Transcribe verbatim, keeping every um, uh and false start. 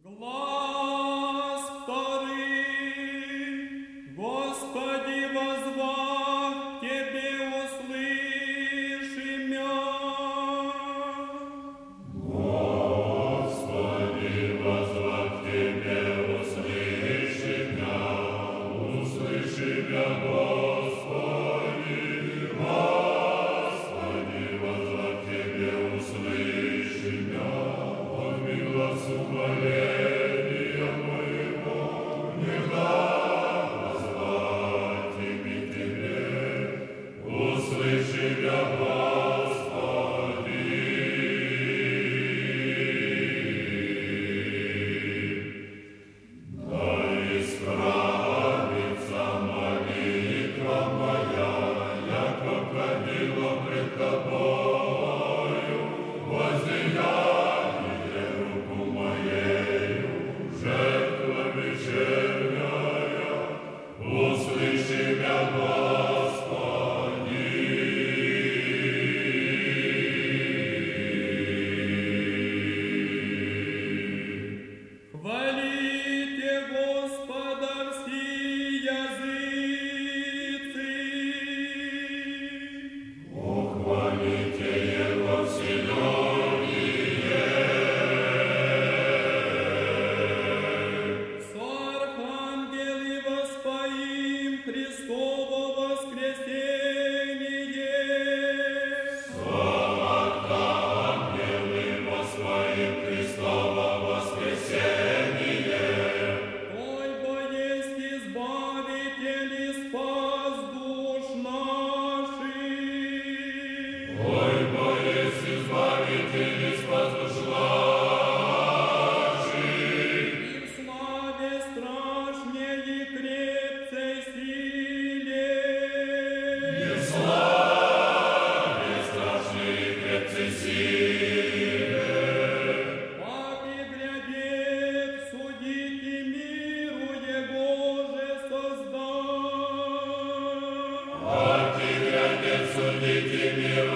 Глас вторый, Господи, возвах Тебе, услыши мя. Господи, возвах Тебе, услыши мя, услыши мя, Господи, Господи, возвах Тебе, услыши мя, от глаз умоления моего, не глаз возвать имя Тебе, услыши мя, Господи. Да исправится молитва моя, яко кадила пред Тобою, воздеяние руку моею, жертва вечерняя, услыши мя, Господи. Хвалите Господа все языцы. Ухвалите Его вселенные, С архангелы воспоим Христово воскресение. ангелы воспоим Христово воскресение. Ой, бо есть избавитель и спас душ наших. Ой, бо есть избавитель и спас душ наших, И в славе страшней и крепцей силе. и в славе страшной и крепкой силе. Пак и грядет судить и миру Его же создать. Аки грядет судить и миру